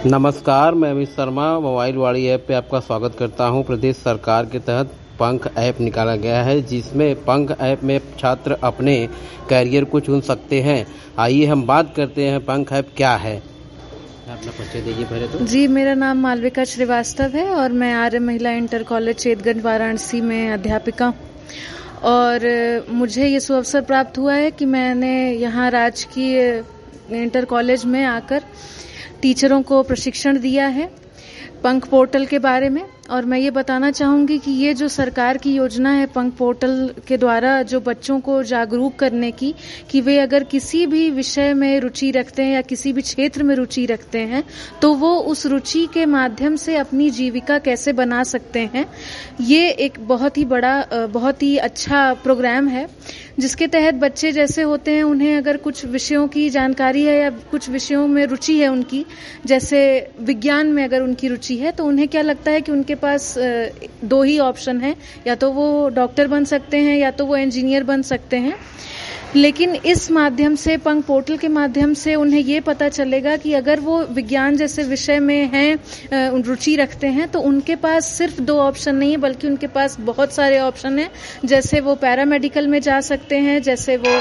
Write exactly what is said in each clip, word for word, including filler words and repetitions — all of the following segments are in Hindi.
नमस्कार, मैं अमित शर्मा मोबाइल वाड़ी ऐप पे आपका स्वागत करता हूं। प्रदेश सरकार के तहत पंख ऐप निकाला गया है, जिसमें पंख ऐप में छात्र अपने कैरियर को चुन सकते हैं। आइए हम बात करते हैं पंख ऐप क्या है। अपना परिचय दीजिए पहले तो। जी, मेरा नाम मालविका श्रीवास्तव है और मैं आर्य महिला इंटर कॉलेज चेतगंज वाराणसी में अध्यापिका। और मुझे ये सुअवसर प्राप्त हुआ है कि मैंने यहाँ राजकीय इंटर कॉलेज में आकर टीचरों को प्रशिक्षण दिया है पंख पोर्टल के बारे में। और मैं ये बताना चाहूंगी कि ये जो सरकार की योजना है पंख पोर्टल के द्वारा जो बच्चों को जागरूक करने की, कि वे अगर किसी भी विषय में रुचि रखते हैं या किसी भी क्षेत्र में रुचि रखते हैं तो वो उस रुचि के माध्यम से अपनी जीविका कैसे बना सकते हैं, ये एक बहुत ही बड़ा बहुत ही अच्छा प्रोग्राम है, जिसके तहत बच्चे जैसे होते हैं उन्हें अगर कुछ विषयों की जानकारी है या कुछ विषयों में रुचि है उनकी, जैसे विज्ञान में अगर उनकी रुचि है तो उन्हें क्या लगता है कि उनके पास दो ही ऑप्शन है, या तो वो डॉक्टर बन सकते हैं या तो वो इंजीनियर बन सकते हैं। लेकिन इस माध्यम से पंख पोर्टल के माध्यम से उन्हें ये पता चलेगा कि अगर वो विज्ञान जैसे विषय में हैं, रुचि रखते हैं, तो उनके पास सिर्फ दो ऑप्शन नहीं है बल्कि उनके पास बहुत सारे ऑप्शन हैं। जैसे वो पैरामेडिकल में जा सकते हैं, जैसे वो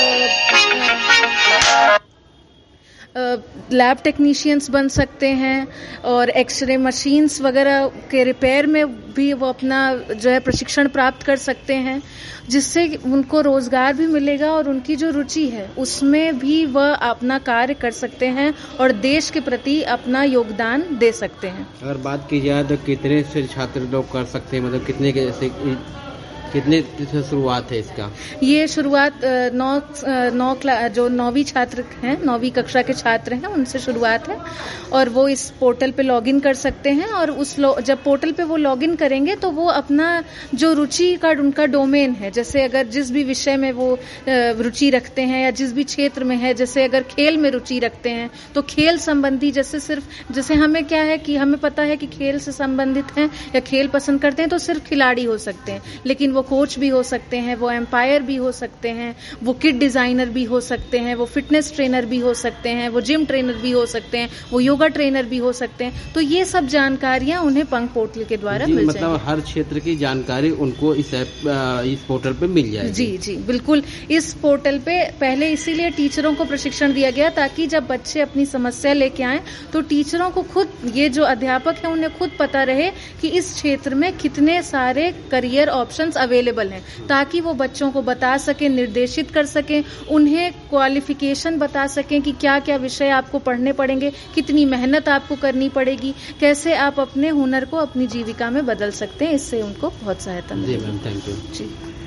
लैब टेक्नीशियंस बन सकते हैं, और एक्सरे मशीन्स वगैरह के रिपेयर में भी वो अपना जो है प्रशिक्षण प्राप्त कर सकते हैं, जिससे उनको रोजगार भी मिलेगा और उनकी जो रुचि है उसमें भी वह अपना कार्य कर सकते हैं और देश के प्रति अपना योगदान दे सकते हैं। अगर बात की जाए तो कितने से छात्र लोग कर सकते हैं, मतलब कितने के से कितने से शुरुआत है इसका? ये शुरुआत नौ नौ जो नौवीं छात्र हैं, नौवीं कक्षा के छात्र हैं, उनसे शुरुआत है और वो इस पोर्टल पे लॉगिन कर सकते हैं। और उस जब पोर्टल पे वो लॉगिन करेंगे तो वो अपना जो रुचि का उनका डोमेन है, जैसे अगर जिस भी विषय में वो रुचि रखते हैं या जिस भी क्षेत्र में है, जैसे अगर खेल में रुचि रखते हैं तो खेल संबंधी, जैसे सिर्फ जैसे हमें क्या है कि हमें पता है कि खेल से संबंधित हैं या खेल पसंद करते हैं तो सिर्फ खिलाड़ी हो सकते हैं, लेकिन वो कोच भी हो सकते हैं, वो एम्पायर भी हो सकते हैं, वो किट डिजाइनर भी हो सकते हैं, वो फिटनेस ट्रेनर भी हो सकते हैं, वो जिम ट्रेनर भी हो सकते हैं, वो योगा ट्रेनर भी हो सकते हैं। तो ये सब जानकारियां उन्हें पंख पोर्टल के द्वारा मिल मतलब जाएगी। हर क्षेत्र की जानकारी उनको इस ऐप इस पोर्टल पे मिल जाएगी। जी जी बिल्कुल। इस पोर्टल पे पहले इसीलिए टीचरों को प्रशिक्षण दिया गया ताकि जब बच्चे अपनी समस्या लेके आए तो टीचरों को खुद, ये जो अध्यापक है उन्हें खुद पता रहे कि इस क्षेत्र में कितने सारे करियर ऑप्शंस अवेलेबल हैं, ताकि वो बच्चों को बता सके, निर्देशित कर सके, उन्हें क्वालिफिकेशन बता सकें कि क्या क्या विषय आपको पढ़ने पड़ेंगे, कितनी मेहनत आपको करनी पड़ेगी, कैसे आप अपने हुनर को अपनी जीविका में बदल सकते हैं। इससे उनको बहुत सहायता मिलेगी। जी मैम, थैंक यू। जी।